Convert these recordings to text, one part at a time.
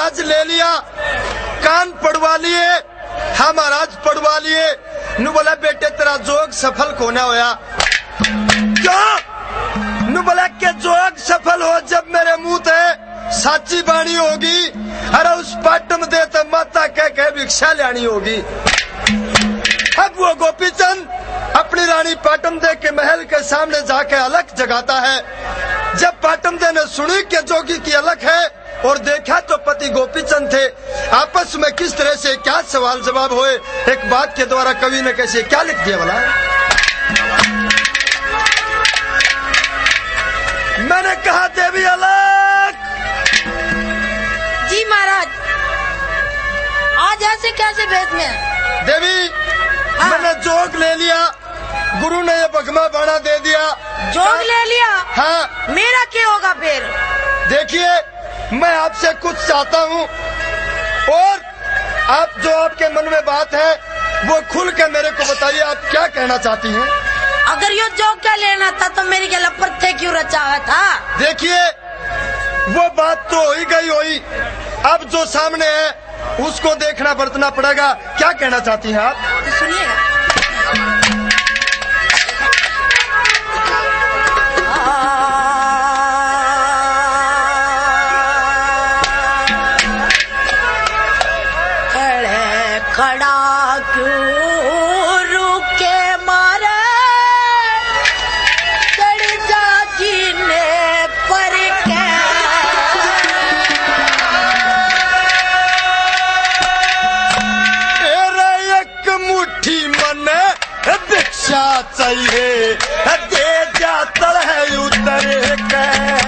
महाराज ले लिया, कान पड़वा लिए, हाँ महाराज पड़वा लिए। नु बोला बेटे तेरा जोग सफल कोना होया। क्यों? नु बोला के जोग सफल हो जब मेरे मुंह ते साची बाणी होगी, अरे उस पाटम दे तो माता कह भिक्षा लेनी होगी। अब वो गोपीचंद अपनी रानी पाटम दे के महल के सामने जाके अलख जगाता है। जब पाटम दे ने सुनी कि जोगी की अलख है और देखा तो पति गोपीचंद थे। आपस में किस तरह से क्या सवाल जवाब हुए, एक बात के द्वारा कवि ने कैसे क्या लिख दिया बोला। मैंने कहा देवी अलख। जी महाराज, आज ऐसे कैसे भेद में? देवी मैंने जोग ले लिया, गुरु ने ये बगमा बाणा दे दिया। जोग ले लिया? हाँ। मेरा क्या होगा फिर? देखिए मैं आपसे कुछ चाहता हूँ और आप जो आपके मन में बात है वो खुल के मेरे को बताइए, आप क्या कहना चाहती हैं? अगर ये जोग क्या लेना था तो मेरी गला पर थे क्यों रचा था? देखिए वो बात तो हो ही गई हुई, अब जो सामने है उसको देखना बरतना पड़ेगा। क्या कहना चाहती हैं आप? तो सुनिएगा। खड़ा क्यों रुके मारे, चढ़ जा जीने पर के। तेरे एक मुट्ठी मन भिक्षा चाहिए, दे जाता है उतर के।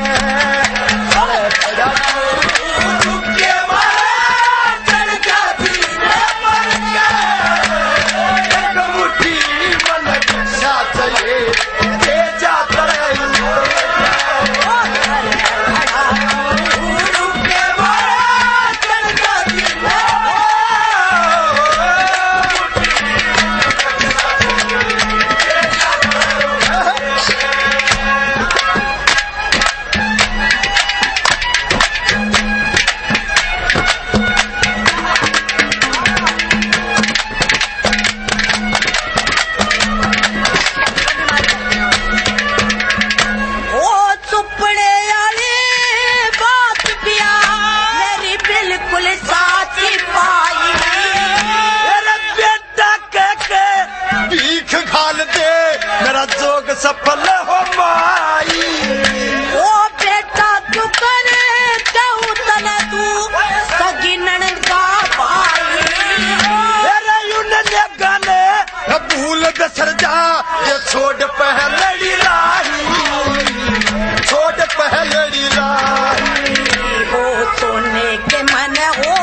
सफल हो माई, ओ बेटा तू करे कहूँ तना तू सगी ननद का भाई। तेरे यूने गाने भूल दसर जा, ये छोड़ पहलड़ी राही, छोड़ पहलड़ी राही। वो सोने के मन हो,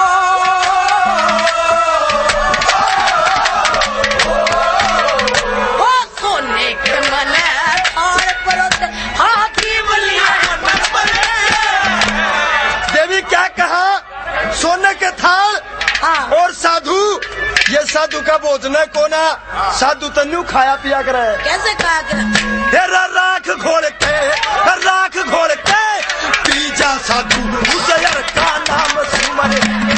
सोने के थाल और साधु, ये साधु का भोजन है कोना, साधु तन्नू खाया पिया करे। कैसे खाया करे? तेरा राख घोड़ के पी जा साधु, उसे यार का नाम सुमरे।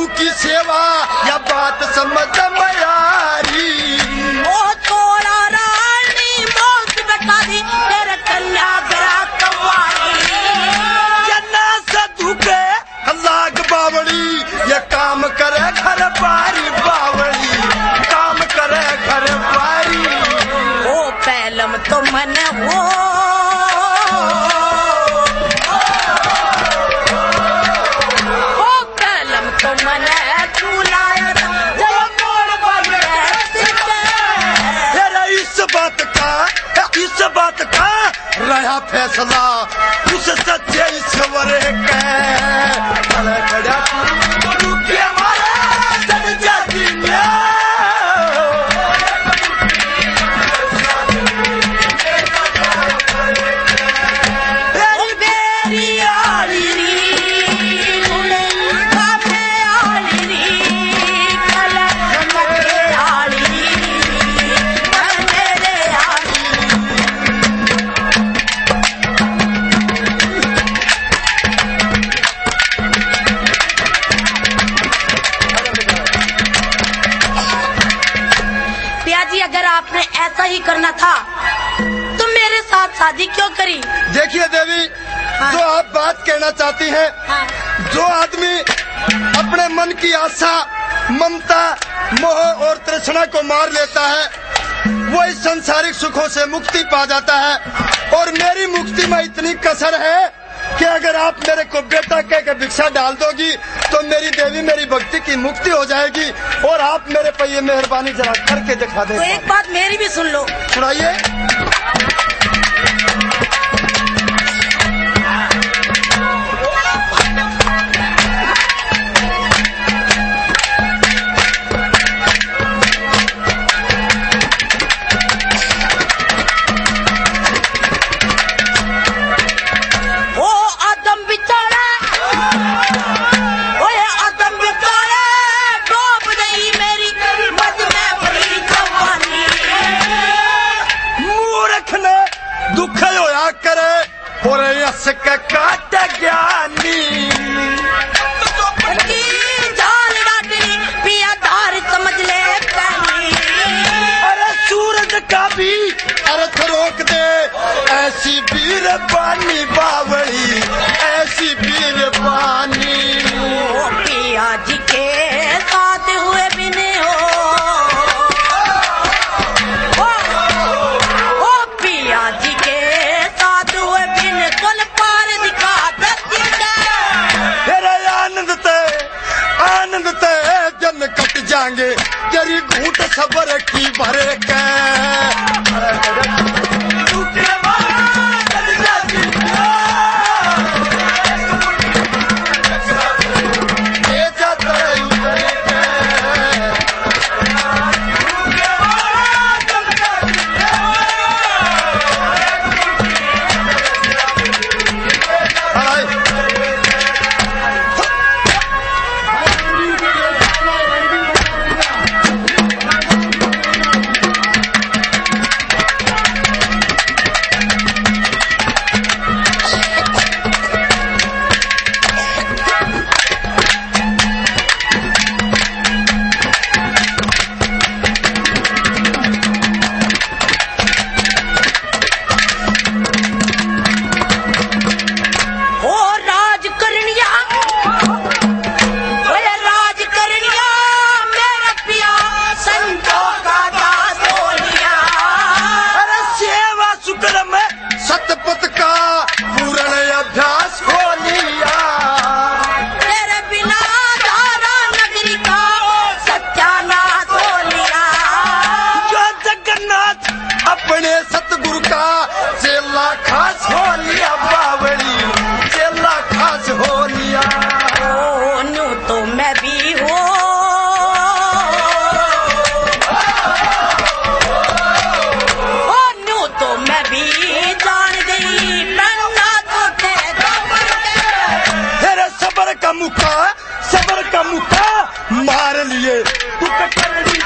गुरु की सेवा या बात समझ मयारी। ओ तोड़ा रानी मौत बता दी तेरे कन्या गरा कवारी। जन्ना साधु के लाग बावड़ी ये काम करे घर बारी बावड़ी काम करे घर बारी। ओ पहलम तो मन हो इस बात का रहा फैसला उस सच्चे ईश्वर के ऐसा ही करना था तो मेरे साथ शादी क्यों करी? देखिए देवी, हाँ। जो आप बात कहना चाहती हैं, हाँ। जो आदमी अपने मन की आशा, ममता, मोह और तृष्णा को मार लेता है वो इस सांसारिक सुखों से मुक्ति पा जाता है। और मेरी मुक्ति में इतनी कसर है कि अगर आप मेरे को बेटा कह के भिक्षा डाल दोगी तो मेरी देवी मेरी भक्ति की मुक्ति हो जाएगी। और आप मेरे पे ये मेहरबानी जरा करके दिखा दें। तो एक बात मेरी भी सुन लो। सुनाइए। काट ज्ञानी जाल डाटनी पिया धार समझ ले पानी। अरे सूरज का भी अर्थ रोक दे ऐसी वीर बानी बावड़ी ऐसी वीर बानी। पिया जी के साथ हुए बिने ओ पिया जी के साथ हुए बिन कुल आनंद ते जन कट जाएंगे तेरी घूट सबर की भरे के। सबर का मुका मार लिए तू करनी